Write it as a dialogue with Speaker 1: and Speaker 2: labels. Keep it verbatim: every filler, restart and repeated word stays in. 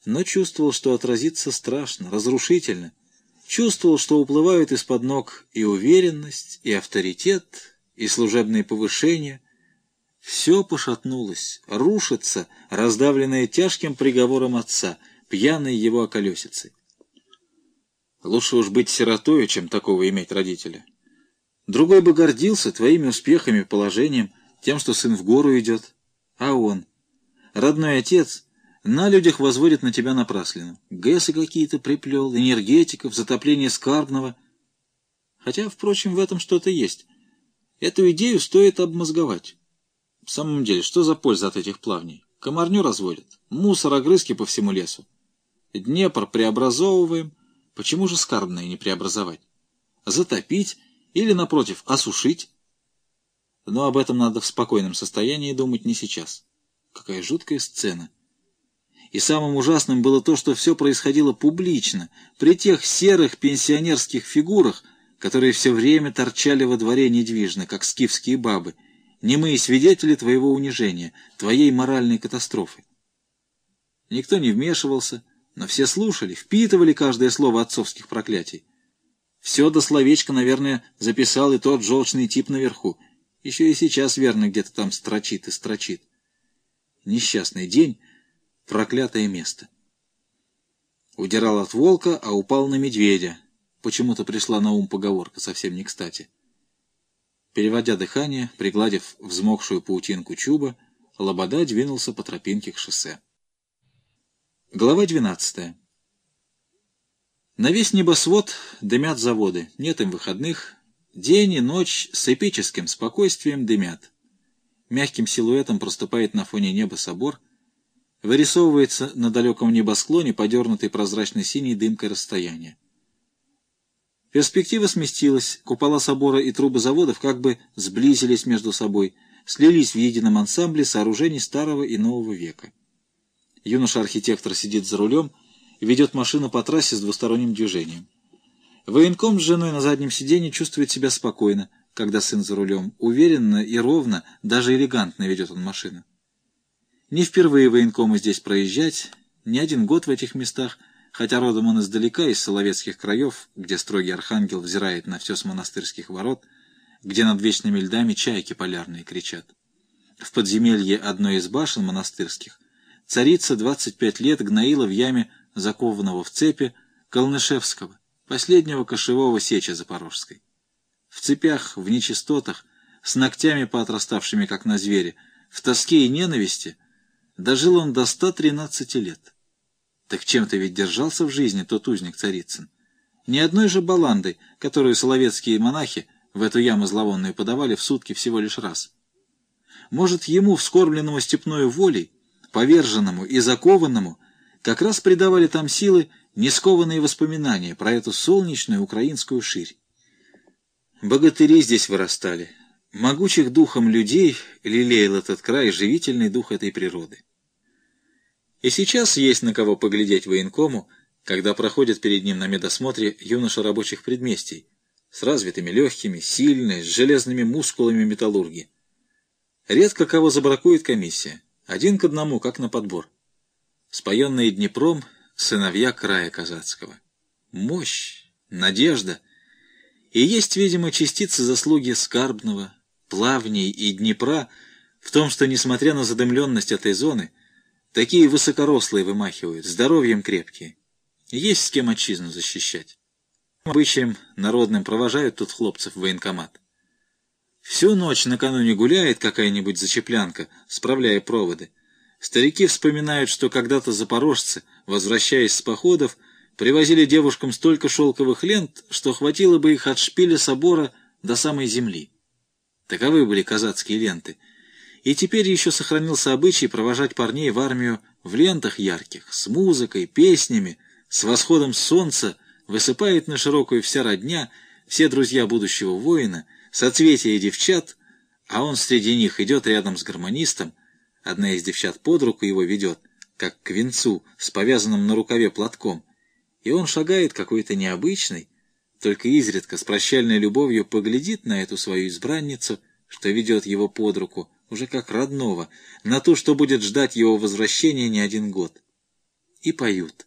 Speaker 1: но чувствовал, что отразится страшно, разрушительно. Чувствовал, что уплывают из-под ног и уверенность, и авторитет, и служебные повышения. Все пошатнулось, рушится, раздавленное тяжким приговором отца, пьяной его околесицей. Лучше уж быть сиротою, чем такого иметь родителя. Другой бы гордился твоими успехами, положением, тем, что сын в гору идет. А он, родной отец, на людях возводит на тебя напраслину. ГЭСы какие-то приплел, энергетиков, затопление Скарбного. Хотя, впрочем, в этом что-то есть. Эту идею стоит обмозговать. В самом деле, что за польза от этих плавней? Комарню разводят, мусор, огрызки по всему лесу. Днепр преобразовываем, почему же Скарбное не преобразовать? Затопить или, напротив, осушить? Но об этом надо в спокойном состоянии думать не сейчас. Какая жуткая сцена. И самым ужасным было то, что все происходило публично, при тех серых пенсионерских фигурах, которые все время торчали во дворе недвижно, как скифские бабы, немые свидетели твоего унижения, твоей моральной катастрофы. Никто не вмешивался, но все слушали, впитывали каждое слово отцовских проклятий. Все до словечка, наверное, записал и тот желчный тип наверху. Еще и сейчас верно где-то там строчит и строчит. Несчастный день, проклятое место. Удирал от волка, а упал на медведя. Почему-то пришла на ум поговорка, совсем не кстати. Переводя дыхание, пригладив взмокшую паутинку чуба, Лобода двинулся по тропинке к шоссе. Глава двенадцатая. На весь небосвод дымят заводы, нет им выходных. День и ночь с эпическим спокойствием дымят. Мягким силуэтом проступает на фоне неба собор, вырисовывается на далеком небосклоне подернутый прозрачной синей дымкой расстояние. Перспектива сместилась, купола собора и трубы заводов как бы сблизились между собой, слились в едином ансамбле сооружений старого и нового века. Юноша-архитектор сидит за рулем и ведет машину по трассе с двусторонним движением. Военком с женой на заднем сиденье чувствует себя спокойно, когда сын за рулем. Уверенно и ровно, даже элегантно ведет он машину. Не впервые военкому здесь проезжать, не один год в этих местах, хотя родом он издалека, из соловецких краев, где строгий архангел взирает на все с монастырских ворот, где над вечными льдами чайки полярные кричат. В подземелье одной из башен монастырских царица двадцать пять лет гноила в яме закованного в цепи Колнышевского, последнего кошевого сеча запорожской. В цепях, в нечистотах, с ногтями поотраставшими, как на звере, в тоске и ненависти, дожил он до ста тринадцати лет. Так чем-то ведь держался в жизни тот узник Царицын. Ни одной же баландой, которую соловецкие монахи в эту яму зловонную подавали в сутки всего лишь раз. Может, ему, вскормленному степною волей, поверженному и закованному, как раз придавали там силы нескованные воспоминания про эту солнечную украинскую ширь. Богатыри здесь вырастали. Могучих духом людей лелеял этот край живительный дух этой природы. И сейчас есть на кого поглядеть военкому, когда проходит перед ним на медосмотре юноша рабочих предместий, с развитыми легкими, сильные, с железными мускулами металлурги. Редко кого забракует комиссия, один к одному, как на подбор. Споенные Днепром сыновья края казацкого. Мощь, надежда. И есть, видимо, частицы заслуги Скарбного, Плавней и Днепра в том, что, несмотря на задымленность этой зоны, такие высокорослые вымахивают, здоровьем крепкие. Есть с кем отчизну защищать. Обычаем народным провожают тут хлопцев в военкомат. Всю ночь накануне гуляет какая-нибудь зачеплянка, справляя проводы. Старики вспоминают, что когда-то запорожцы, возвращаясь с походов, привозили девушкам столько шелковых лент, что хватило бы их от шпиля собора до самой земли. Таковы были казацкие ленты. И теперь еще сохранился обычай провожать парней в армию в лентах ярких, с музыкой, песнями, с восходом солнца высыпает на широкую вся родня, все друзья будущего воина, соцветия девчат, а он среди них идет рядом с гармонистом, одна из девчат под руку его ведет, как к венцу, с повязанным на рукаве платком, и он шагает какой-то необычный, только изредка с прощальной любовью поглядит на эту свою избранницу, что ведет его под руку, уже как родного, на ту, что будет ждать его возвращения не один год. и поют.